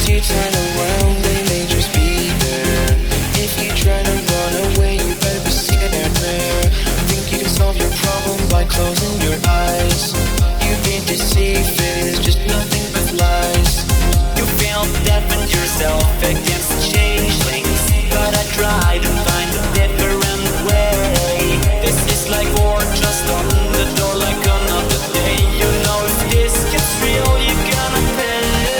to turn around, they may just be there. If you try to run away, you better be scared there. Think you can solve your problem by closing your eyes. You've been deceived, it is just nothing but lies. You feel deafened yourself against the changelings, but I try to find a different way. This is like war, just on the door like another day. You know if this gets real, you're gonna pay.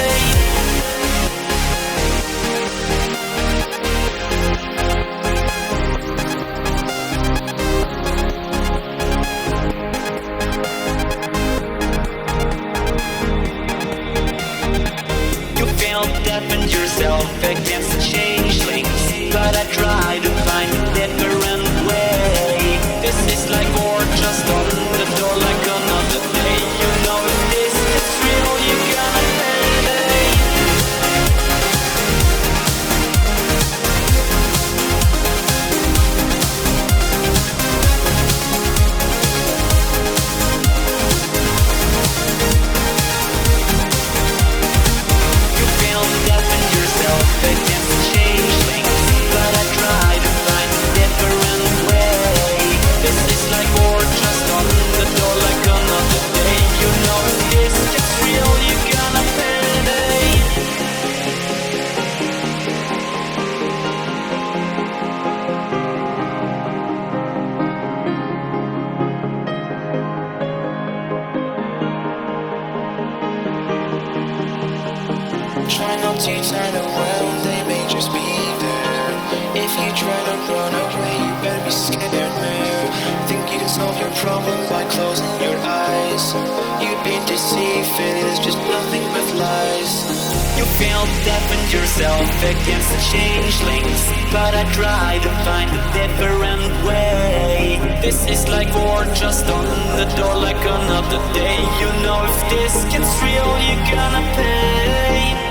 You feel deafened yourself against the changelings, but I try to find a different way. This is like war, just on the door like another day. You know if this gets real, you're gonna pay. You feel deafened yourself against the changelings, but I try to find a different way. This is like war, just on the door like another day. You know if this gets real, you're gonna pay. Try not to turn around, they may just be there. If you try to run away, you better be scared there. Think you can solve your problem by closing your eyes. You've been deceived, it is just nothing but lies. You feel deafened yourself against the changelings, but I try to find a different way. This is like war, just on the door like another day. You know if this gets real, you're gonna pay.